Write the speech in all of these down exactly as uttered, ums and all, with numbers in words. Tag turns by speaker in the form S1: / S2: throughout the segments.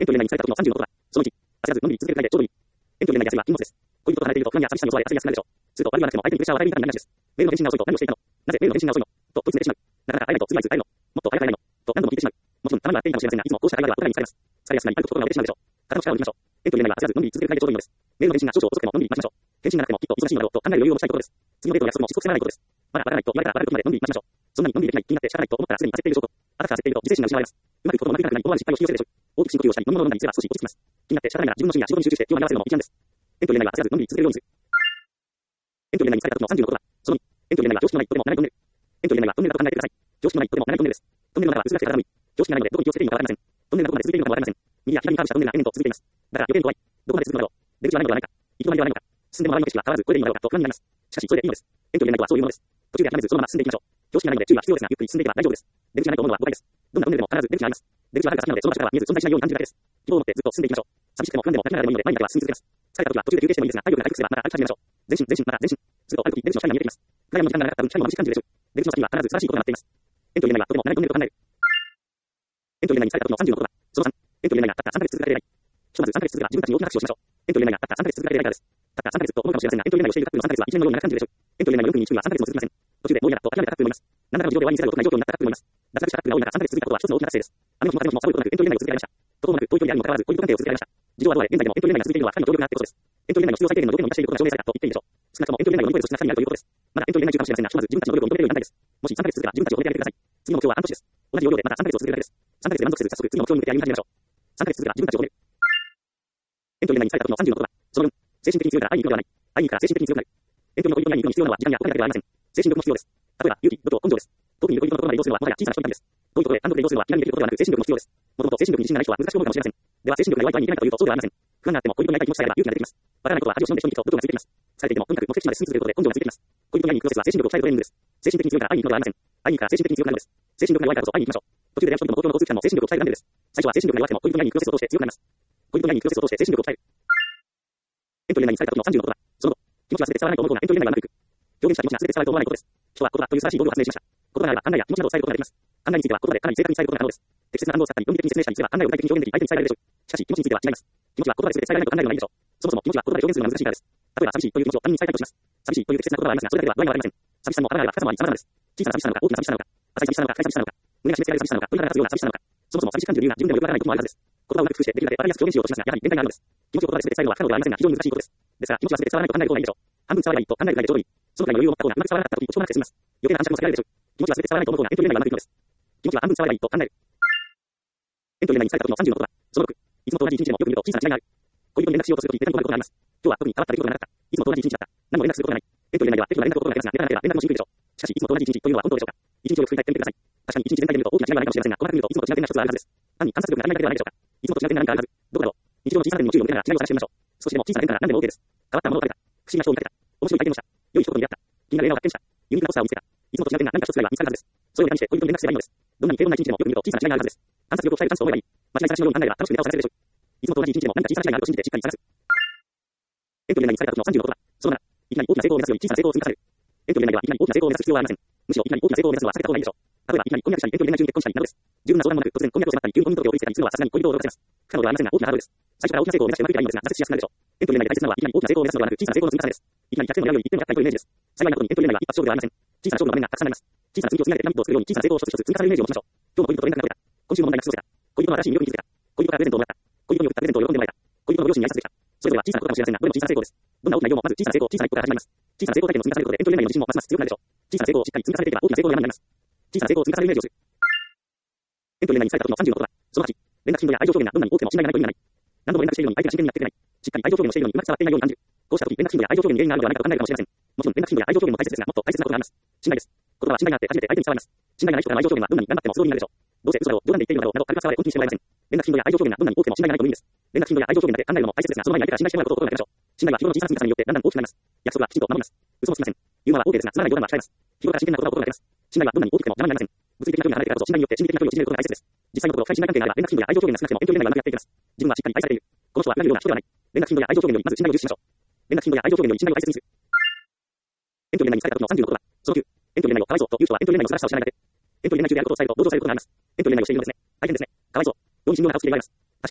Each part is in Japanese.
S1: エントリー内に使われた時のさんじゅうのことは、そのいち、焦らずのんびり続けるくらいでちょうどいい。エントリー内で焦りは禁物です。恋人と離れていると不安や寂しさに襲われ焦りやすくなるでしょう。すると悪意はなくても相手にプレッシャーを与えるみたいな話です。メールの返信が遅いと何をしていたの？なぜメールの返信が遅いの？と問い詰めてしまう。なかなか会えないと次はいつ会えるの？もっと早く会えないの？と何度も聞いてしまう。もちろんたまにはあっていいかもしれませんが、いつもこうした会話ではお互いに疲れます。疲れやすくなりあると心が折れてしまうでしょう。肩の力を抜きましょう。エントリー内は焦らずのんびり続けるくらいでちょうどいいのです。メールの返信が少々遅くてものんびり待ちましょう。返信がなくてもきっと忙しいのだろうと考える余裕を持ちたいことです。次のデートを約束もしつこく迫らないことです。まだわからないと言われたらわかる時までのんびり待ちましょう。そんなにのんびりできない気になって仕方ないと思ったらすでに焦っている証拠。あたか焦っていると自制心が失われます。うまくいくこともうまくいかなくなり思わぬ失敗を引き寄せるでしょう。大きく深呼吸をしたり飲み物を飲んだりすれば少し落ち着きます。気になって仕方ないなら自分の趣味や仕事に集中して気を紛らわせるのも一案です。エントリー内は焦らずのんびり続けるようにする。エントリー内に疲れた時のさんじゅうのことは、そのに、エントリー内は常識のないとても長いトンネル。エントリー内はトンネルだと考えてください。常識のないとても長いトンネルです。トンネルの中は薄暗くて体のみ。常識がないのでどこに気をつけていいのかわかりません。トンネルがどこまで続いているのかもわかりません。右や左にカーブしたトンネルが延々と続いています。だから余計に怖い。どこまで続くのだろう。出口はないのではないか。行き止まりではないのか。進んでも周りの景色は変わらずこれでいいのだろうかと不安になります。しかしそれでいいのです。エントリー内とはそういうものです。途中で諦めずそのまま進んでいきましょう。常識がないので注意は必要ですが、ゆっくり進んでいけば大丈夫です。出口がないと思うのは誤解です。どんなトンネルでも必ず出口があります。出口は遥か先なのでその場所からは見えず存在しないように感じるだけです。希望を持ってずっと進んでいきましょう。寂しくても不安でも諦めながらでもいいので前にだけは進み続けます。疲れた時は途中で休憩してもいいですが、体力が回復すればまた歩き始めましょう。前進前進また前進。するとある時出口の光が見えてきます。暗闇の時間が長かった分光も眩しく感じるでしょう。出口の先には必ず素晴らしいことが待っています。エントリー内はとても長いトンネルと考える。エントリー内に疲れた時のさんじゅうのことは、そのさん、エントリー内がたったさんかげつ続けられない。ひとまずさんかげつ続けば自分たちに大きな拍手をしましょう。エントリー内がたったさんかげつ続けられないからです。たったさんかげつと思うかもしれませんが、エントリー内をしている学部のさんかげつはいちねんのように長く感じるでしょう。エントリー内のよくに注意はさんかげつも続きません。途中でもう嫌だと諦めた学部もいます。何らかの事情で終わりにせざるを得ない状況になった学部もいます。脱落した学部が多い中さんかげつ続いたことは一つの大きな達成です。雨の日も風の日もサボることなくエントリー内を続けられました。途方もなく遠い距離であるにもかかわらず恋人関係を続けられました。事情はどうあれ現在でもエントリー内が続いているのは神の協力があってこそです。エントリー内の必要最低限の条件を満たしていることが証明されたと言っていいでしょう。少なくともエントリー内を乗り越える素質が彼にあるということです。まだエントリー内中かもしれませんが、ひとまず自分たちの能力を認めれるようになりたいです。もしさんかげつ続けば自分たちを褒めてあげてください。次の目標は半年です。同じ要領でまたさんかげつを続けるだけです。さんかげつで満足せず早速次の目標に向けて歩み始めましょう。さんかげつ続けば自分たちを褒める。エントリー内に疲れた時のさんじゅうのことは、そのよん、精神的に強いから会いに行くのではない。会いに行くから精神的に強くなる。エントリーの恋人に会いに行くのに必要なのは時間やお金だけではありません。精神力も必要です。例えば、勇気、度胸、根性です。遠くにいる恋人のところまで移動するのはもはや小さな人の痛みです。遠いところへ単独で移動するのは気軽にできることではなく精神力も必要です。もともと精神力に自信がない人は難しい思いかもしれません。では精神力が弱いと会いに行けないかというとそうではありません。不安があっても恋人に会いたい気持ちさえあれば勇気が出てきます。わからないことは恥を忍んで人に聞くと度胸がついてきます。疲れていてもとにかく目的地まで進み続けることで根性がついてきます。恋人に会いに行くプロセスは精神力を鍛えるトレーニングです。精神的に強いから会いに行くのではありません。会いに行くから精神的に強くなるのです。精神力が弱いからこそ会いに行きましょう。途中でやる人々も公共の交通機関も精神力を鍛えるためです。最初は精神力が弱くても恋人に会いに行くプロセスを通して強くなります。恋人に会いに行くプロセスを通して精神力を鍛える。エントリー内に疲れた時のさんじゅうのことは、その後、気持ちは全て伝わらないと思うことがエントリー内はうまくいく。表現した気持ちが全て伝わると思わないことです。人は言葉という素晴らしい道具を発明しました。言葉があれば考えや気持ちなどを伝えることができます。考えについては言葉でかなり正確に伝えることが可能です。適切な単語を使ったり論理的に説明したりすれば考えを具体的に表現でき相手に伝えられるでしょう。しかし気持ちについては違います。気持ちは言葉で全て伝えられないと考えるのがいいでしょう。そもそも気持ちは言葉で表現するのが難しいからです。例えば寂しいという気持ちを他人に伝えたいとします。寂しいという適切な言葉はありますが、それだけでは具合はありません。寂しさも幅があれば深さもあり様々です。小さな寂しさなのか大きな寂しさなのか、浅い寂しさなのか深い寂しさなのか、胸が締め付けられる寂しさなのか、鳥肌が立つような寂しさなのか、そもそも寂しく感じる理由が自分でもよくわからないこともあるはずです。言葉をうまく工夫してできるだけわかりやすく表現しようとしますが、やはり限界があるのです。気持ちを言葉で全て伝えるのは不可能ではありませんが、非常に難しいことです。ですが、気持ちは全て伝わらないと考える方がいいでしょう。半分伝わればいいと考えるぐらいでちょうどいい。そのくらいの余裕を持った方がうまく伝わらなかった時、落ち込まなくて済みます。余計な暗着も避けられるでしょう。気持ちは全て伝わらないと思う方がエントリー内はうまくいくのです。気持ちは半分伝わればいいと考える。エントリー内に疲れた時のさんじゅうのことは、そのろく、いつもと同じ一日でもよく見ると小さな違いがある。恋人に連絡しようとするときに手紙を取ることがあります。今日は特に変わった出来事がなかった。いつもと同じ一日だった。何も連絡することがない。エントリー内では適度な連絡を取ることがありますが、やらなければ連絡もしにくいでしょう。しかし、いつもと同じ一日というのは本当でしょうか。一日をよく振り返ってみてください。確かに一日全体で見ると大きな違いはないかもしれませんが、細かく見るといつもと違う点が一つはあるはずです。単に観察力が足りないだけではないでしょうか。いつもと違う点が何かあるはず。どこだろう。日常の小さな点にも注意を向けながら違いを探してみましょう。少しでも小さな点なら何でも OK です。変わったものを食べた。不思議な人を見かけた。面白い体験をした。良い一言に出会った。気になる映画を発見した。ユニークなポスターを見つけた。いつもと違う点が何か一つくらいは見つかるはずです。それをネタにして恋人に連絡すればいいのです。どんなに平凡な一日でもよく見ると小さな違いがあるはずです。観察力を鍛えるチャンスと思えばいい。間違い探しのように考えれば楽しくネタを探せるでしょう。いつもと同じ一日でも何か小さな違いがあると信じてしっかり探す。エントリー内に疲れた時のさんじゅうのことは、そのなな、いきなり大きな成功を目指すより小さな成功を積み重ねる。エントリー内ではいきなり大きな成功を目指す必要はありません。むしろいきなり大きな成功を目指すのは避けた方がいいでしょう。例えばいきなり婚約者にエントリー内中に結婚したりなどです。十分な相談もなく突然婚約を迫ったり急に婚姻届を送りつけたりするのはさすがに恋人を驚かせます。不可能ではありませんが大きなハードルです。最初から大きな成功を目指してうまくいけばいいのですが、挫折しやすくなるでしょう。エントリー内で大切なのはいきなり大きな成功を目指すのではなく小さな成功の積み重ねです。いきなりひゃくてんを狙うよりいってんをやったりというイメージです。幸いなことにエントリー内は一発勝負ではありません。小さな勝負の場面がたくさんあります。小さな積み木を積み上げてピラミッドを作るように小さな成功を一つ一つ積み重ねるイメージを持ちましょう。今日も恋人と連絡が取れた。今週も問題なく過ごせた。恋人の新しい魅力に気づけた。恋人からプレゼントをもらった。恋人に送ったプレゼントを喜んでもらえた。恋人のご両親に挨拶できた。それぞれは小さなことかもしれませんが、どれも小さな成功です。どんな大きな夢もまず小さな成功、小さな一歩から始まります。小さな成功体験の積み重ねることでエントリー内の自信もますます強くなるでしょう。小さな成功をしっかり積み重ねていけば大きな成功の山になります。小さな成功を積み重ねるイメージをする。エントリー内に疲れた時のさんじゅうのことは、そのはち、連絡頻度や愛情表現がどんなに多くても信頼がないと意味がない。何度も連絡しているのに相手が真剣にやってくれない。しっかり愛情表現をしているのにうまく伝わっていないように感じる。こうした時、連絡頻度や愛情表現に原因があるのではないかと考えるかもしれません。もちろん連絡頻度や愛情表現も大切ですが、もっと大切なことがあります。信頼です。言葉は信頼があって初めて相手に伝わります。信頼がない人からの愛情表現はどんなに頑張っても素通りになるでしょう。どうせ嘘だろう、冗談で言っているのだろうなど軽く伝われ本気にしてもらえません。連絡頻度や愛情表現がどんなに多くても信頼がないと無意味です。連絡頻度や愛情表現だけ考えるのも大切ですが、その前に相手から信頼してもらうことを心がけましょう。信頼は日頃の小さな積み重ねによってだんだん大きくなります。約束はきちんと守ります。嘘もつきません。言うのは OK ですが、つまらない冗談は控えます。日頃から真剣な言葉を心がけます。信頼はどんなに大きくても邪魔になりません。物理的な距離が離れてからこそ信頼によって心理的な距離を縮めることが大切です。実際のところ、深い信頼関係があれば連絡頻度や愛情表現が少なくてもエントリー内はうまくやっていきます。自分はしっかり愛されている。この人は裏切るような人ではない。連絡頻度や愛情表現よりまず信頼を重視しましょう。連絡頻度や愛情表現より信頼を大切にする。エントリー内に疲れた時のさんじゅうのことは、そのきゅう、エントリー内をかわいそうという人はエントリー内の素晴らしさを知らないだけ。エントリー内中であることを伝えると同情されることがあります。エントリー内をしているのですね。大変ですね。かわいそう。容易に信用な顔つきで言われます。確かに遠く離れているため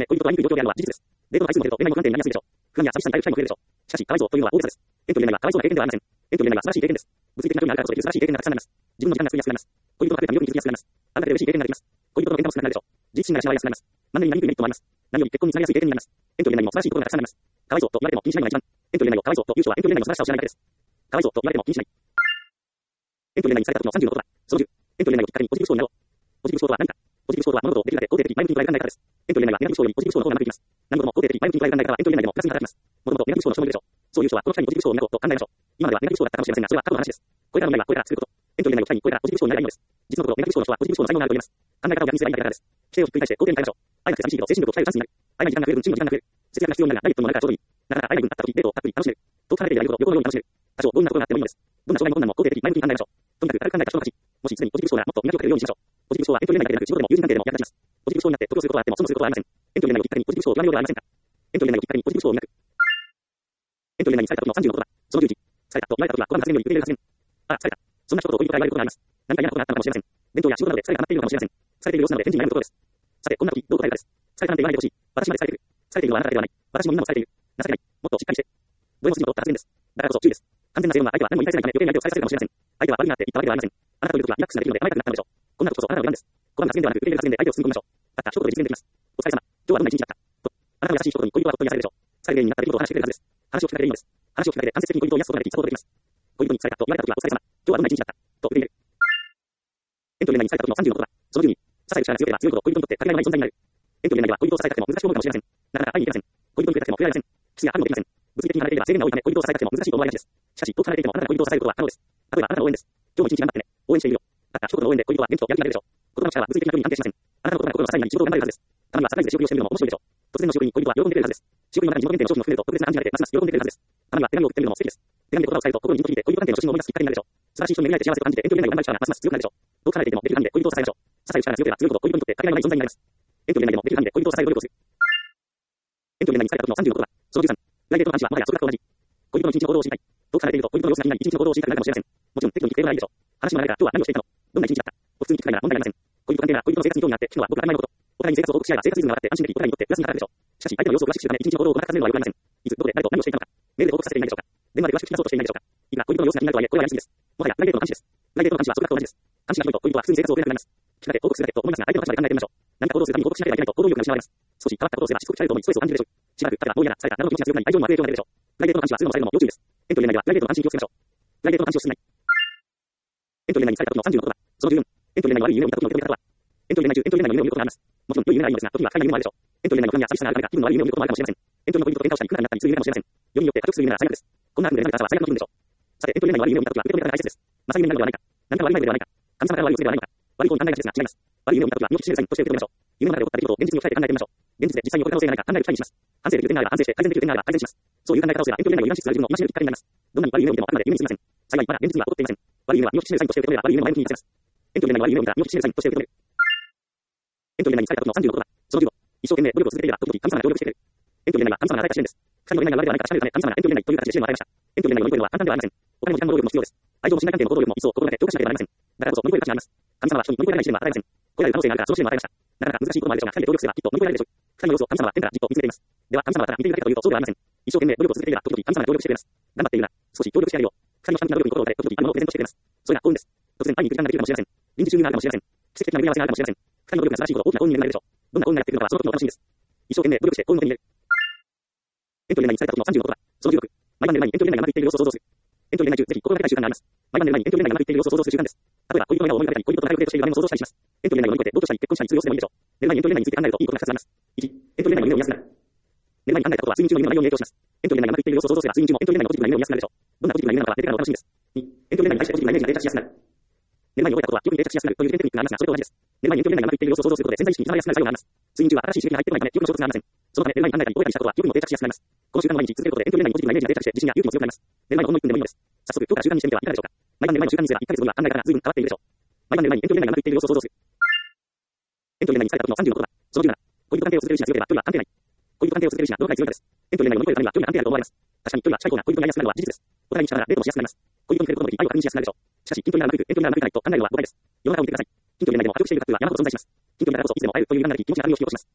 S1: え、恋人と会いにくい状況であるのは事実です。デートの回数も減ると恋愛の不安定になりやすいでしょう。不安や寂しさに耐える機会も増えるでしょう。しかし、かわいそうというのは大げさです。遠距離恋愛はかわいそうな経験ではありません。遠距離恋愛は素晴らしい経験です。物理的な距離にあるからこそできる素晴らしい経験がたくさんあります。自分の時間が作りやすくなります。恋人が増えた魅力に気づきやすくなります。あなたで嬉しい経験ができます。恋人の喧嘩も少なくなるでしょう。自立心が養われやすくなります。マンネリになりにくいメリットもあります。何より結婚につながりやすい経験になります。遠距離恋愛にも素晴らしいところがたくさんあります。かわいそうと言われても気にしないのが一番。遠距離恋愛をかわいそうという人は遠距離恋愛の素晴らしさを知らないだけです。かわいそうと言われても気にしない。遠距離恋愛にされた時のさんじゅうのことだ。そのじゅう。遠距離恋愛をきっかけにポジティブ思考になろう。ポジティブ思考とは何か。ポジティブ思考とは物事をできるだけ肯定的前向きに捉える考え方です。遠距離恋愛はネガティブ思考よりポジティブ思考の方が長くいきます。何事も肯定的前向きに捉える考え方は遠距離恋愛でもプラスに働きます。もともとネガティブ思考の人もいるでしょう。そういう人はこの機会にポジティブ思考になろうと考えましょう。今まではネガティブ思考だったかもしれませんが、それは過去の話です。これからの未来はこれから作ること。遠距離恋愛を機会にこれからポジティブ思考になればいいのです。実のところ、ネガティブ思考の人はポジティブ思考の才能があると言います。考え方を逆にすればいいだけです。否定をひっくり返して肯定に変えましょう。愛が寂しいけど精神力を鍛えるチャンスになる。愛が時間が増える分、チームの時間が増える。節約が必要になるがダイエットもなるからちょうどいい。なかなか愛が分あった時、デートをたっぷり楽しめる。遠く離れている相手と旅行のように楽しめる。多少どんなことがあってもいいのです。どんな障害も困難も肯定的前向きに考えましょう。とにかく軽く考えた人の勝ち。もしすでにポジティブ思考がもっと磨きをかけるようにしましょう。ポジティブ思考は遠距離恋愛だけでなく仕事でも友人関係でも役立ちます。ポジティブ思考になって得をすることはあっても損することはありません。遠距離恋愛をきっかけにポジティブ思考を極めようではありませんか。遠距離恋愛をきっかけにポジティブ思考を磨く。遠距離恋愛にされた時のさんじゅうのことだ。そのじゅういち。されたと言われた時は、この発言より受け入れる発言。あ、された。そんな一言を恋人から言われることがあります。何か嫌なことがあったのかもしれません。弁当や仕事などで疲れが溜まっているのかもしれません。疲れている様子なので返事に悩むところです。さて、こんな時、どう答えるかです。疲れたなんて言わないでほしい。私まで疲れている。疲れているのはあなただけではない。私もみんなも疲れている。情けない。もっとしっかりして。どれも筋の通った発言です。だからこそ注意です。完全な正論は相手は何も言い返せないため余計に相手を疲れさせるかもしれません。相手は悪いなって言ったわけではありません。あなたといる時はリラックスができるので甘えたくなったのでしょう。こんな時こそあなたの出番です。この発言ではなく受け入れる発言で相手を包み込みましょう。たった一言で実現できます。お疲れ様。今日はどんな一日だった。と。あなたの優しい一言に恋人はほっと癒されるでしょう。疲れ原因になった出来事を話してくれるはずです。話を聞かれていいのです。話を聞かれて間接的に恋人を癒すことができサポートできます。恋人に疲れたと言われた時はお疲れ様。今日はどんな一日だった。と受け入れる。遠距離恋愛にされた時のさんじゅうのことだ。そのじゅうに。支える力が強ければ強いほど恋人にとってかけがえのない存在になる。遠距離恋愛では恋人を支えたくても難しく思うかもしれません。なかなか会いに行けません。恋人に触れたくても触れられません。キスやハグもできません。物理的に離れていれば制限が多いため恋人を支えたくても難しいと思われがちです。しかし、遠く離れていてもあなたが恋人を支えることは可能です。例えばあなたの応援です。今日も一日頑張ってね。応援しているよ。たった一言の応援で恋人は元気とやる気が出るでしょう。言葉の力は物理的な距離に安定しません。あなたの言葉が心の支えになり仕事を頑張れるはずです。たまにはサプライズで仕送りをしてみるのも面白いでしょう。突然の仕送りに恋人は喜んでくれるはずです。仕送りの中に地元限定の商品を含めると特別な暗示が出てますます喜んでくれるはずです。たまには手紙を送ってみるのも素敵です。手紙で言葉を伝えると心にじんと響いて恋人関係の初心を思い出すきっかけになるでしょう。素晴らしい人に巡り合えて幸せを感じて遠距離恋愛を頑張る力がますます強くなるでしょう。遠く離れていてもできる範囲で恋人を支えましょう。支える力が強ければ強いほど恋人にとってかけがえのない存在になります。遠距離恋愛でもできる範囲で恋人を支える努力をする。遠距離恋愛にされた時のさんじゅうのことだ。そのじゅうさん。来デートの話はもはやそれと同じ。恋人の一日の行動を知りたい。遠く離れていると恋人の様子が気になり一日の行動を知りたくなるかもしれません。もちろん適度に聞くでもないでしょう。話の流れから今日は何をしていたの。どんな一日だった。お普通に聞くくらいなら問題ありません。恋人関係なら恋人の生活に興味があって聞くのはごく当たり前のこと。お互いに生活を報告し合えば生活リズムが上がって安心できお互いにとってプラスに働くでしょう。しかし相手の様子を詳しく知るため一日の行動を細かく尋ねるのはよくありません。いつどこで誰と何をしていたのか。メールで報告させていないでしょうか。電話で詳しく聞き出そうとしていないでしょうか。いくら恋人の様子が気になるとはいえこれはやりすぎです。もはやプライベートの監視です。プライベートの監視はそれと同じです。監視が広いと恋人は普通に生活を送れなくなります。聞かれて報告するだけと思いますが相手の立場で考えてみましょう。何か行動するために報告しなければいけないと行動力が失われます。少し変わったことをすればしつこく聞かれると思いストレスを感じるでしょう。しばらく彼がもう嫌だされたなどの気持ちが強くなり愛情もあふれるようになるでしょう。プライベートの監視はするのもされるのも要注意です。遠距離恋愛ではプライベートの監視に気をつけましょう。プライベートの監視を進めない。遠距離恋愛にされた時のさんじゅうのことだ。そのじゅうよん。遠距離恋愛に悪い夢を見た時の受け止め方は。遠距離恋愛中、遠距離恋愛の夢を見ることがあります。もちろん良い夢がいいのですが、時には不快な夢もあるでしょう。遠距離恋愛の不安や寂しさがあるためか、気分の悪い夢を見ることもあるかもしれません。遠距離の恋人と喧嘩をしたり、苦難になったりする夢かもしれません。よりによって加速する夢なら最悪です。こんな悪夢で何かしたら最悪の気分でしょう。さて、遠距離恋愛の悪い夢を見た時は受け止め方が大切です。まさに夢になるのではないか。何か悪い夢ではないか。神様から悪いお告げではないのか。悪いことを考えがちですが違います。悪い夢を見た時は身を引き締めるサインとして受け止めましょう。夢の中で起こった出来事を現実に置き換えて考えてみましょう。現実で実際に起こる可能性がないか考える機会にします。反省できる点があれば反省して改善できる点があれば改善します。そういう考え方をすれば遠距離恋愛の油断指数が自分の今しめるきっかけになります。どんなに悪い夢を見てもあくまで夢に過ぎません。幸いまだ現実には起こっていません。悪い夢は身を引き締めるサインとして受け止めれば悪い夢も前向きに活かせます。遠距離恋愛の悪い夢を見たら身を引き締めるサインとして受け止める。遠距離恋愛にされた時のさんじゅうのことだ。そのじゅうご。一生懸命努力を続けていれば時々神様が協力してくれる。遠距離恋愛は神様が与えた試練です。二人の恋愛が悪いではないか確かめるため神様が遠距離恋愛という形で試練を与えました。遠距離恋愛を乗り越えるのは簡単ではありません。お金も時間も労力も必要です。愛情も信頼関係の行動力も一層心がけ強化しなければなりません。だからこそ乗り越える価値があります。神様は人に乗り越えられない試練は与えません。これら可能性があるからその試練を与えました。なかなか難しいこともあるでしょうが、二人で努力すればきっと乗り越えられるでしょう。二人の様子を神様は天からじっと見つめています。では神様から見ているだけかというとそうではありません。一生懸命努力を続けていれば時々神様が協力してくれます。頑張っているな。少し協力してあげよう。二人の神様の努力に心を打たれ時々あるものをプレゼントしてくれます。それが幸運です。突然会いに行く時間ができるかもしれません。臨時収入があるかもしれません。奇跡的な巡り合わせがあるかもしれません。二人の努力が素晴らしいほど大きな幸運になるでしょう。どんな幸運がやってくるのかはその時の楽しみです。一生懸命努力して幸運を手に入れる。遠距離恋愛にされた時のさんじゅうのことだ。そのじゅうろく。毎晩寝る前に遠距離恋愛がうまくいっている様子を想像する。遠距離恋愛中ぜひ心がけたい習慣があります。毎晩寝る前に遠距離恋愛がうまくいっている様子を想像する習慣です。例えば恋人の親を思い浮かべたり恋人と仲良くデートしている場面を想像したりします。遠距離恋愛を乗り越えて同居したり結婚したりする様子でもいいでしょう。寝る前に遠距離恋愛について考えるといいことがふたつあります。いち、遠距離恋愛の夢を見やすくなる。寝る前に考えたことは睡眠中の夢の内容に影響します。遠距離恋愛がうまくいっている様子を想像すれば睡眠中も遠距離恋愛のポジティブな夢を見やすくなるでしょう。どんなポジティブな夢なのかは寝てからのお楽しみです。に、遠距離恋愛に対してポジティブなイメージが定着しやすくなる。寝る前に覚えたことは記憶に定着しやすくなるというテクニックがありますが、それと同じです。寝る前に遠距離恋愛がうまくいっている様子を想像することで潜在意識に刻まれやすくなる作用があります。睡眠中は新しい刺激が入ってこないため記憶の衝突がありません。そのため寝る前に考えたり覚えたりしたことは記憶にも定着しやすくなります。この習慣を毎日続けることで遠距離恋愛にポジティブなイメージが定着して自信や勇気も強くなります。寝る前のほんのいっぷんでもいいのです。早速今日から習慣にしてみてはいかがでしょうか。毎晩寝る前の習慣にすればいっかげつ後には考え方が随分変わっているでしょう。毎晩寝る前に遠距離恋愛がうまくいっている様子を想像する。遠距離恋愛にされた時のさんじゅうのことだ。そのじゅうなな。恋人関係を続ける意志が強ければ距離は関係ない。恋人関係を続ける意志がどのくらい強いかです。遠距離恋愛を乗り越えるためには距離が安定あると思われます。確かに距離は近い方が恋人になりやすくなるのは事実です。お互いに近ならデートもしやすくなります。恋人に触れることの時愛を確認しやすくなるでしょう。しかし近距離ならうまくいく、遠距離ならうまくいかないと考えるのは誤解です。世の中を見てください。近距離恋愛でも破局しているカップルは山ほど存在します。近距離だからこそいつでも会えるという夢がなき気持ちが旅を引き起こします。相手を大切に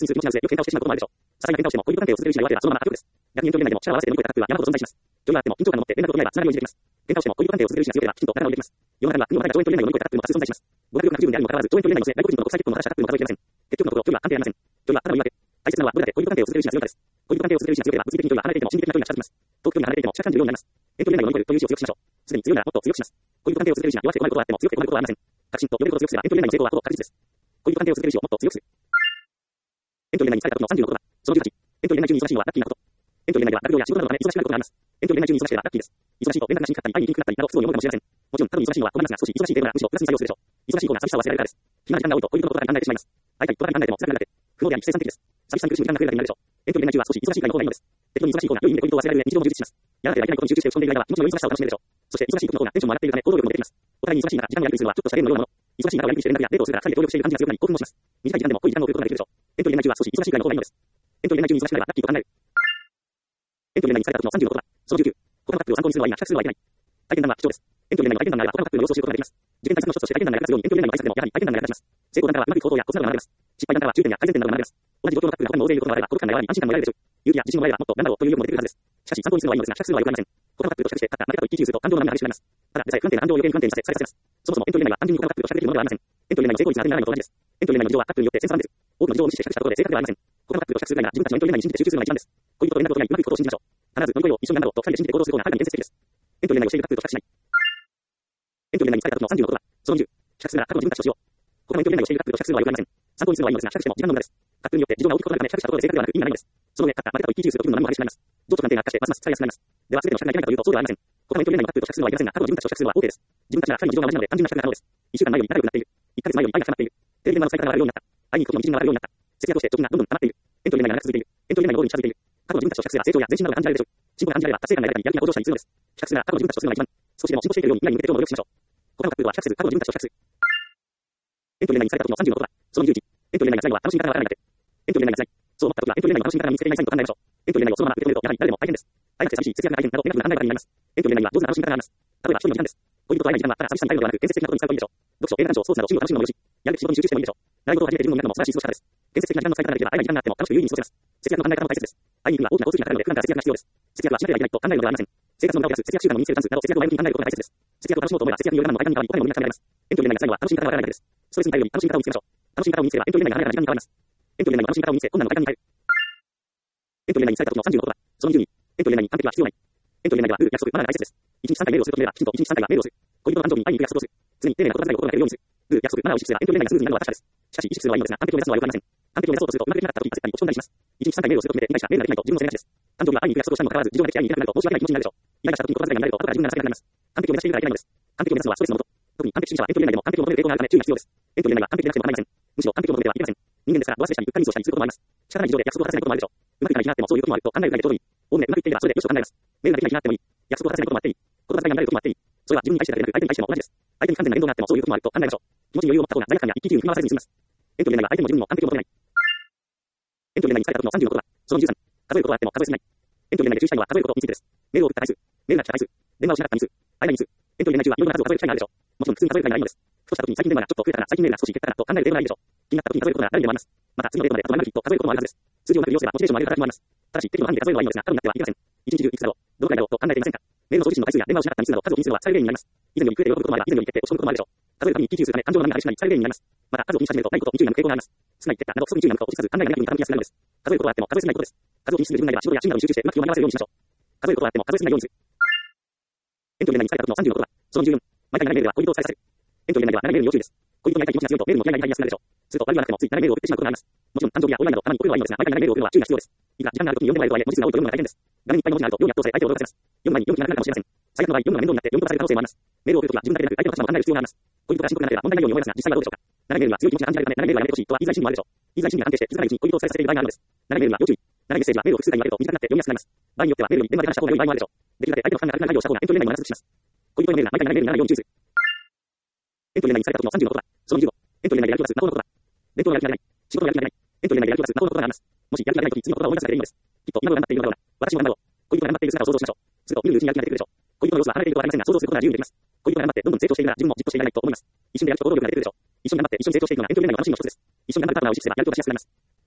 S1: にする気持ちなどでよく喧嘩をしてしまうこともあるでしょう。些細な喧嘩をしても恋人関係を続けるしない相手はそのまま悪で逆に遠距離内でも力を合わせて乗り越えたカップルは山ほど存在します。距離があっても緊張感を持って連絡を取り合えばつながりを維持できます。喧嘩をしても恋人関係を続けるしない相手はきちんと仲直りできます。世の中には国の方が上遠距離内を乗り越えたカップルも多数存在します。語学力が不十分であるにもかかわらず、上遠距離内の末、外国人と国際結婚を果たしたカップルも数えきれません。結局のところ、距離は関係ありません。距離はただの言い訳。大切なのはどれだけ恋人関係を続けるしない強さです。恋人関係を続けるしない強ければ物理的に距離は離れていても心理的な距離が近づきます。遠く距離が離れていても近く感じるようになります。遠距離内を乗り越えるという意志を強くしましょう。すでに強いならもっと強くします。恋人関係を続けるしない弱くて困ることはあっても強くて困ることはありません。確信と呼べることを強くすれば遠距離内の成功はほぼ確実です。恋人関係を続ける意志をもっと強くする。遠距離内に疲れた時のさんじゅうのことだ。そのじゅうはち、遠距離内中に忙しいのはラッキーなこと。遠距離内では学業や仕事などのため忙しくなることがあります。遠距離内中に忙しければラッキーです。忙しいと連絡がしにくかったり、会いに行きにくかったりなど不都合に思うかもしれません。もちろん、多分忙しいのは困りますが、少し忙しい程度ならむしろプラスに作用するでしょう。忙しい方が寂しさを忘れられるからです。暇な時間が多いと恋人のことばかり考えてしまいます。相手にことばかり考えても辛くなるだけ。不毛であり非生産的です。寂しさに苦しむ時間が増えるだけになるでしょう。遠距離内中は少し忙しいぐらいの方がいいのです。適当に忙しい方が良い意味で恋人を忘れられる上日常も充実します。やらなければいけないことに集中して打ち込んでいる間は気持ちの良い忙しさを楽しめるでしょう。そして忙しい時の方がテンションも上がっているため行動力も出てきます。お互いに忙しい中、時間をやりくりするのはちょっとしたゲームのようなもの。忙しい中をやりくりして連絡やデートをするから二人で協力している感じが強くなり興奮もします。短い時間でも濃い時間を送ることができるでしょう。遠距離内中は少し忙しいぐらいの方がいいのです。遠距離内中に忙しくなればラッキーと考える。遠距離内に疲れた時のさんじゅうのことだ。そのじゅうきゅう、他のカップルを参考にするのはいいが、比較するのはいけない。体験談は貴重です。遠距離内の体験談があれば他のカップルの様子を知ることができます。受験対策の一つとして体験談が役立つように遠距離内の対策でもやはり体験談が役立ちます。成功談からはうまくいく行動やコツなどが学べます。失敗談からは注意点や改善点などが学べます。同じ状況のカップルが他にも大勢いることがあれば孤独感が和らぎ安心感も得られるでしょう。勇気や自信を得ればもっと頑張ろうという意欲も出てくるはずです。しかし参考にするのはいいのですが、比較するのは良くありません。他のカップルと比較して勝った負けたと一喜一憂すると感情の波が激しくなります。ただでさえ不安定な感情を余計に不安定にさせ、させさせます。そもそも遠距離内は単純に他のカップルと比較できるものではありません。遠距離内の成功率が当てにならないのと同じです。遠距離内の事情はカップルによって千差万別。多くの事情を無視して比較したことで正確ではありません。他のカップルと比較するなら自分たちの遠距離内に信じて集中するのが一番です。恋人と連絡を取り合いうまくいくことを信じましょう。必ず乗り越えよう一緒に頑張ろうと二人で信じて行動する方がはるかに建設的です。遠距離内をしているカップルと比較しない。遠距離内に疲れた時のさんじゅうのことだ。そのにじゅう、比較するなら過去の自分たちとしよう。他の遠距離内をしているカップルと比較するのは良くありません。参考にするのはいいのですが、比較しても時間の無駄です。カップルによって事情が大きく異なるため比較したことで正確ではなく意味がないのです。その上、勝った負けたと一喜一憂すると気分の波も激しくなります。情緒関係が悪化してますます疲れやすくなります。では全ての比較がいけないかというとそうではありません。他の遠距離内のカップルと比較するのはいけませんが、過去の自分たちと比較するのは OK です。自分たちが二人の事情が同じなので単純な比較が可能です。いっしゅうかんまえより仲良くなっている。いっかげつまえより愛が深まっている。テレビ電話の使い方が悪いようになった。会いに行く時の日程が悪いようになった。節約をして貯金がどんどん溜まっている。遠距離内が長く続いている。遠距離内のゴールに近づいている。過去の自分たちと比較すれば成長や前進などが感じられるでしょう。進歩が感じられば達成感が得られたりやる気が向上したりするのです。比較するなら過去の自分たちとするのが一番。少しでも進歩していけるように未来に向けて今日も努力しましょう。他のカップルは比較せず過去の自分たちと比較する。遠距離内に疲れた時のさんじゅうのことだ。そのにじゅういち、遠距離内が辛いのは楽しみ方がわからないだけ。遠距離内が辛い。そう思った時は遠距離内の楽しみ方が見つけれないサインと考えましょう。遠距離内をそのまま受け止めるとやはり誰でも大変です。会えなくて寂しい、節約が大変などネガティブな考え方になります。遠距離内には上手な楽しみ方があります。例えば一人の時間です。恋人と会えない時間はただ寂しさに耐えるのではなく建設的なことに使うといいでしょう。読書、映画鑑賞、スポーツなど趣味を楽しむのもよし、やるべき仕事に集中してもいいでしょう。習い事を始めて自分の中でも素晴らしい過ごし方です。建設的な時間の使い方ができれば会えない時間があっても楽しく有意義に過ごせます。節約の考え方も大切です。会いに行くには大きな交通費がかかるので普段から節約が必要です。節約はしなければいけないと考えるのではありません。生活の無駄を減らす、節約習慣を身につけるチャンスなど節約を前向きに考えることが大切です。節約を楽しもうと思えば節約による何も間に変わりお金も無駄にかかります。遠距離内が辛いのは楽しみ方がわからないだけです。ストレスに耐えるように楽しみ方を見つけましょう。楽しみ方を見つければ遠距離内が華やかな時間に変わります。遠距離内の楽しみ方を見つけ困難の快感に変える。遠距離内に疲れた時のさんじゅうのことだ。そのにじゅうに、遠距離内に完璧は必要ない。遠距離内ではルール、約束、マナーが大切です。いちにちさんかいメールをすると決めればきちんといちにちさんかいはメールをする。恋人の誕生日に会いに行く約束をする。常に丁寧な言葉遣いを心がけるようにする。ルール、約束、マナーを意識すれば遠距離内がスムーズになるのは確かです。しかし意識するのはいいのですが完璧を目指すのは良くありません。完璧を目指そうとするとうまくできなかった時に焦ったり落ち込んだりします。いちにちさんかいメールをすると決めて理解したメールができないと自分の責任です。誕生日は会いに行く約束をしたにもかかわらず事情ができて会いに行けなくなると申し訳ない気持ちになるでしょう。イライラした時に言葉遣いが乱れると後から自分が情けなくなります。完璧を目指しているからいけないのです。完璧を目指すのはストレスのもと。特に完璧主義者は遠距離内でも完璧を求める傾向があるため注意が必要です。遠距離内は完璧でなくても構いません。むしろ完璧を求めてはいけません。人間ですからド忘れしたりうっかりミスをしたりすることもあります。仕方ない事情で約束を果たせないこともあるでしょう。うまくいかない日があってもそういうこともあると考えるだけでちょうどいい。おおむねうまくいっていればそれでよしと考えます。メールができない日があってもいい。約束を果たせないこともあっていい。言葉遣いが乱れることもあっていい。それは自分に対してだけでなく相手に対しても同じです。相手に完全な面倒があってもそういうこともあると考えましょう。気持ちに余裕を持った方が罪悪感や一喜一憂に振り回されずに済みます。遠距離内は相手も自分も完璧を求めない。遠距離内に疲れた時のさんじゅうのことだ。そのじゅうさん、数えることはあっても数えすぎない。遠距離内で注意したいのは数えることについてです。メールを送った回数、メールが来た回数、電話をしなかった日数、間に日数。遠距離内中はいろんな数を数える機会があるでしょう。もちろん普通に数える機会がないのです。ふとした時に最近電話がちょっと増えたから最近メールが少し減ったからと考えるデータがないでしょう。気になった時に数えることが誰にでもあります。また次のデータまであと何日と数えることもあるはずです。数字をうまく利用すればモチベーションを上げる形もあります。ただし適度な範囲で数えるのはいいのですが、過度になってはいけません。一日中いくつだろう、どのくらいだろうと考えていませんか。メールの送信の回数や電話をしなかった日数など数を気にするのは疲れる原因になります。以前より増えて喜ぶこともあれば以前より減って落ち込むこともあるでしょう。数えるたびに一喜一憂するため感情の波が激しくなり疲れる原因になります。また数を気にし始めるとないこと、夢中になる傾向があります。少ない減ったなどすぐに夢中になると落ち着かず考えがネガティブに傾きやすくなるのです。数えることはあっても数えすぎないことです。数を気にしすぎる自分がいれば仕事や趣味などに集中してうまく気を紛らわせるようにしましょう。数えることはあっても数えすぎないようにする。遠距離内に疲れた時のさんじゅうのことだ。そのじゅうよん、毎回長いメールは恋人を伝えさせる。遠距離内では長いメールに要注意です。恋人がやりたい気持ちが強いとメールも嫌いになりやすくなるでしょう。すると悪いはなくてもつい長いメールを送ってしまうことがあります。もちろん誕生日やオンラインなどたまに送るのはいいのですが、毎回長いメールを送るのは注意が必要です。いくら時間がある時に読んでもらえるとはいえ文字数が多いと読むのが大変です。画面にいっぱいの文字があると読み圧倒され相手を驚かせます。読む前に読む気がなくなるかもしれません。最悪の場合読むのが面倒になって読み飛ばされる可能性もあります。メールを送るときは自分だけでなく相手の立場も考える必要があります。恋人が深刻になれば問題ないように思いますが、実際はどうでしょうか。長いメールは強い気持ちが感じられるため、長いメールはやめてほしいとは言いづらい心理もあるでしょう。言いづらい心理が関係して気づかないうちに恋人を伝えさせている場合があるのです。長いメールは要注意。長いメッセージはメールを複数回言われると短くなって読みやすくなります。場合によってはメールより電話で話した方が良い場合もあるでしょう。できるだけ相手の負担が軽くなるようした方が遠距離内も長続きします。恋人のメールが毎回長いメールにならないように注意する。遠距離内に疲れた時のさんじゅうのことだ。そのじゅうご、遠距離内でやる気を出す魔法のことだ。勉強のやる気が出ない。仕事のやる気が出ない。遠距離内でやる気を出す魔法のことがあります。もしやる気が出ないとき次の言葉を思い出すだけでいいのです。きっと今頃頑張っているのだろうな。私も頑張ろう。恋人が頑張っている姿を想像しましょう。すると見るうちにやる気が出てくるでしょう。恋人の様子は離れているとはありませんが想像することが自由にできます。恋人が頑張ってどんどん成長しているなら自分もじっとしていられないと思います。一緒にやる気と行動力が出てくるでしょう。一緒に頑張って一緒に成長していくのが遠距離内の楽しみの一つです。一緒に頑張るパートナーを意識すればやる気を出しやすくなります。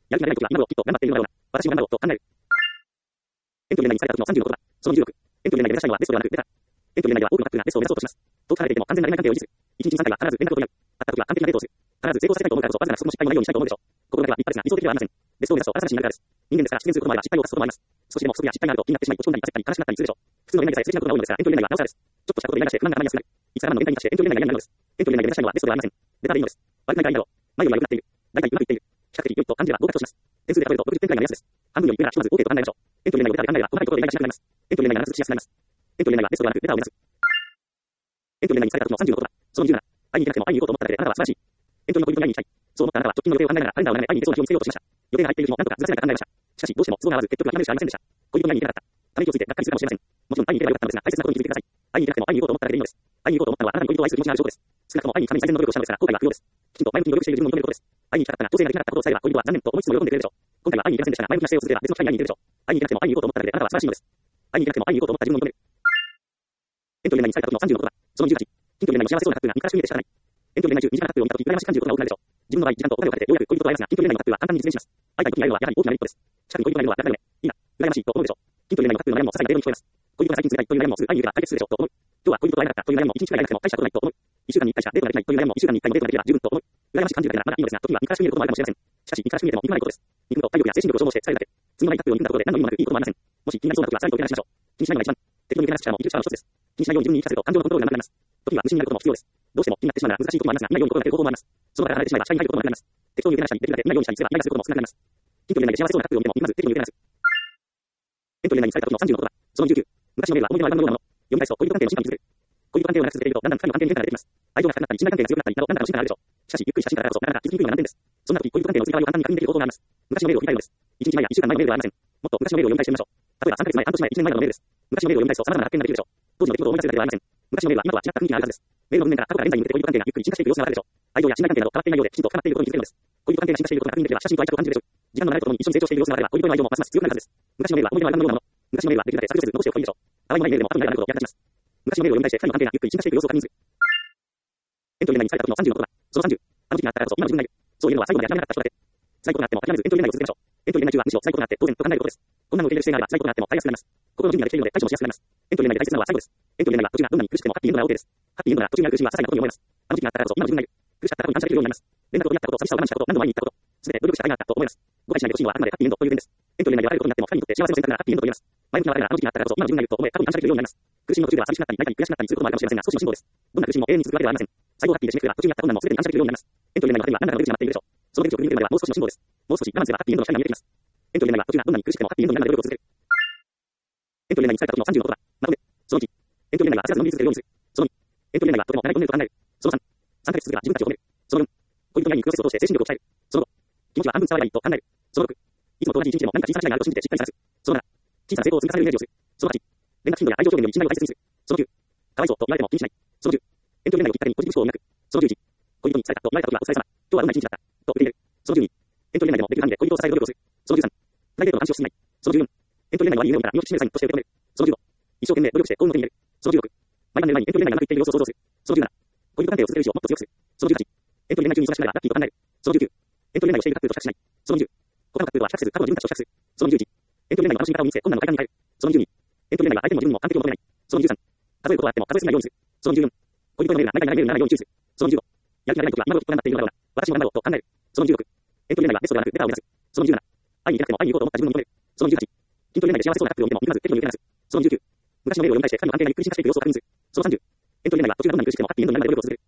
S1: やる気が出ない時は今頃きっと頑張っているのだろうな。私も頑張ろうと考える。エントリー内にされた時のさんじゅうごことだ。そのじゅうろく。エントリー内で目指したいのはベストではなくベター。エントリー内では多くのタックルがベストを目指そうとします。遠く離れていても完全な恋愛関係を維持する。いちにちにさんかいは必ず連絡を取り合う。あった時は完璧なデートをする。必ず成功させたいと思うからこそわずかな不足も失敗もないようにしたいと思うでしょう。心だけは立派ですが理想的ではありません。ベストを目指すと新しい流れです。人間ですから失恋することもあれば失敗を犯すこともあります。少しでも不足や失敗があると気になってしまい落ち込んだり焦ったり悲しくなったりするでしょう。普通の恋愛でさえ切なことが多いのですがエントリー内はなおさらです。ちょっとしたことでイライラして不満が溜まりやすくなる。いつからの連帯に対してエントリー内が嫌になるのです。エントリー内で目指したいのはベストではありません。ベターでいいのです。悪くないからいいだろう。前よりは良くなっている。大体うまくいっている。比較的良いと感じれば合格とします。点数で例えるとろくじゅってんくらいの目安です。半分より上ならひとまず OK と考えましょう。エントリー内をベターで考えれば細かいところでイライラしなくなります。エントリー内なら続きしやすくなります。エントリー内はベストではなくベターを目指す。エントリー内にされた時のさんじゅうごことだ。そのにじゅうなな。会いに行かなくても会いに行こうと思っただけであなたは素晴らしい。エントリーのポイントに会いに行きたい。そう思ったあなたは直近の予定を考えながらカレンダーを眺め会いに行けそうな日を見つけようとしました。予定が入っている日も何とかずらせないか考えました。しかしどうしても都合が合わず結局は諦めるしかありませんでした。恋人に会いに行けなかった。ため息をついてがっかりするかもしれません。もちろん会いに行けばよかったのですが大切なことに気づいてください。会いに行けなくても会いに行こうと思っただけでいいのです。会いに行こうと思ったのはあなたに恋人を愛する気持ちがある証拠です。少なくとも会いに行くために最善の努力をしたのですから後悔は不要です。きちんと前向きに努力している自分を認めることです。会いに行きたかったが調整ができなかったことを伝えれば恋人は残念と思いつつも喜んでくれるでしょう。今回は会いに行けませんでしたが前向きな姿勢を続ければ別の機会に会いに行けるでしょう。会いに行けなくても会いに行こうと思っただけであなたは素晴らしいのです。会いに行けなくても会いに行こうと思った自分を認める。エントリー内にされた時のさんじゅうごことだ。そのじゅうはち。筋トレ内の幸せそうなタックルが憎らしく見えて仕方ない。エントリー内中身近なタックルを見た時羨ましく感じることが多くなるでしょう。自分の場合時間とお金をかけてようやく恋人と会えますが筋トレ内のタックルは簡単に実現します。会いたい時に会えるのはやはり大きなメリットです。近くに恋人がいるのは楽だよね。いいな。羨ましいと思うでしょう。筋トレ内のタックルの悩みも些細な程度に聞こえます。恋人が最近続けたいという悩みもすぐ会いに行けば解決するでしょうと思う。今日は恋人と会えなかったという悩みもいちにちくらいなくても大したことないと思う。いっしゅうかんにいっかいしかデートができないという悩みもいっしゅうかんにいっかいのデートができれば十分と思う。羨ましく感じるだけならまだいいのですが時には憎らしく見えることもあるかもしれません。しかし憎らしく見えても憎まないことです。憎むと体力や精神力を消耗して疲れるだけ。次のないタックルを憎んだところで何の意味もなくいいこともありません。もし気になりそうな時はさらにと受け流しましょう。気にしないのが一番。適当に受け流す力もいる力の一つです。気にしないように自分に言い聞かせると感情のコントロールがなくなります。時には無心になることも必要です。どうしても気になってしまうなら難しいこともありますが、見ないように心がける方法もあります。その場から離れてしまえば視界に入ることもなくなります。適当に受け流したりできるだけ見ないようにしたりすればイライラすることも少なくなります。筋トレ内で幸せそうなタックルを見てもまず適当に受け流す。エントリー内にされた時のさんじゅうごことだ。そのじゅうきゅう。昔のメールは思い出のアルバムのようなもの。読み返すと恋人関係の進化に気づく。恋人関係を長く続けているとだんだん二人の関係に変化が出てきます。愛情が深くなったり信頼関係が強くなったりなどなんだかの進化があるでしょう。しかしゆっくりした進化だからこそなかなか気づきにくいのが難点です。そんな時恋人関係の移り変わりを簡単に確認できる方法があります。昔のメールを振り返るのです。いちにちまえやいっしゅうかんまえのメールではありません。もっと昔のメールを読み返してみましょう。例えばさんかげつまえ、半年前、いちねんまえなどのメールです。昔のメールを読み返すと様々な発見ができるでしょう。当時の出来事を思い出せるだけではありません。昔のメールは今とは違った雰囲気があるはずです。メールの文面から過去から現在に向けて恋人関係がゆっくり進化していく様子がわかるでしょう。愛情や信頼関係など変わっていないようできちんと深まっていることに気づけるのです。恋人関係が進化していることが確認できれば親しみと愛着を感じるでしょう。時間の流れとともに一緒に成長している様子がわかれば恋人の愛情もますます強くなるはずです。昔のメールは思い出のアルバムのようなもの。昔のメールはできるだけ削除せず残しておくといいでしょう。たわいもないメールでも後になることを役立ちます。昔のメールを読み返して二人の関係がゆっくり進化していく様子を確認する。エントリー内にされた時のさんじゅうごことだ。そのさんじゅう。あの時があったからこそ今の自分がいる。そういうのは最後まで諦めなかった人だけ。辛いことがあっても諦めずエントリー内を続けましょう。エントリー内中はむしろ辛いことがあって当然と考えることです。こんなの受け入れる姿勢があれば辛いことがあっても耐えやすくなります。心の準備ができているので対処もしやすくなります。エントリー内で大切なのは最後です。エントリー内は途中がどんなに苦しくてもハッピーエンドなら OK です。ハッピーエンドなら途中にある苦しみは些細なことに思います。あの時があったからこそ今の自分がいる。苦しかった過去に感謝できるようになります。連絡を取り合ったこと、寂しさを我慢したこと、何度も会いに行ったこと、すべて努力した甲斐があったと思います。誤解しないでほしいのはあくまでハッピーエンドという点です。エントリー内で別れることになっても二人にとって幸せの選択ならハッピーエンドと言えます。前向きな別れならあの時があったからこそ今の自分がいると思え過去に感謝できるようになります。苦しみの途中では寂しくなったり泣いたり悔しくなったりすることもあるかもしれませんが少しの辛抱です。どんな苦しみも永遠に続くわけではありません。最後ハッピーで締めくくれば途中にあった困難もすべてに感謝できるようになります。エントリー内の果てには何らかの出口が待っているでしょう。その出口を踏み抜けるまではもう少しの辛抱です。もう少し我慢すればハッピーエンドの光が見えてきます。エントリー内は途中がどんなに苦しくてもハッピーエンドになるまで努力を続ける。エントリー内にされた時のさんじゅうごことだ。まとめ。そのいち。エントリー内は焦らずのみ続けるようにする。そのに。エントリー内はとても長いトンネルと考える。そのさん。さんかげつ続けば自分たちを褒める。そのよん。恋人に会いに行くプロセスを通して精神力を鍛える。そのご。気持ちは半分伝わればいいと考える。そのろく。いつもと同じ一日でも何か小さな違いがあると信じてしっかり探す。そのなな。小さな成功を積み重ねるイメージをする。そのはち。連絡頻度や愛情表現より信頼を大切にする。そのきゅう。かわいそうと言われても気にしない。そのじゅう。エントリー内をきっかけにポジティブ思考を描く。そのじゅういち。恋人に伝えたと言われた時はお疲れ様。今日はどんな一日だったと受け入れる。そのじゅうに。エントリー内でもできる範囲で恋人を伝える努力をする。そのじゅうさん。プライベートの話をしない。そのじゅうよん。エントリー内の悪い夢を見たら身を引き締めるサインとして受け止める。そのじゅうご。一生懸命努力して幸運の手に入れる。そのじゅうろく。毎晩寝る前にエントリー内がうまくいっている様子を想像する。そのじゅうなな。恋人関係を続ける意志をもっと強くする。そのじゅうはち。エントリー内中に忙しくなればラッキーと考える。そのじゅうきゅう。エントリー内をしているタックルと比較しない。そのにじゅう。他のタックルは比較せず過去の自分たちと比較する。そのにじゅういち。エントリー内の楽しみ方を見つけ困難の快感に変える。そのにじゅうに。エントリー内は相手も自分も完璧を求めない。そのにじゅうさん。数えることはあっても数えすぎないようにする。そのにじゅうよん。恋人のメールが毎回長いメールにならないように注意する。そのにじゅうご。やる気が出ない時は今頃きっと頑張っているのだろうな。私も頑張ろうと考える。そのにじゅうろく。エントリー内はベストではなくベターを目指す。そのにじゅうなな。会いに行けなくても会いに行こうと思った自分を認める。そのにじゅうはち。筋トレ内で幸せそうなタックルを見ても見まず適度に受け流す。そのにじゅうきゅう。昔のメールを読み返して二人の関係がゆっくり進化していく様子を確認する。そのさんじゅう。エントリー内は途中がどんなに苦しくてもハッピーエンドになるまで努力を続ける。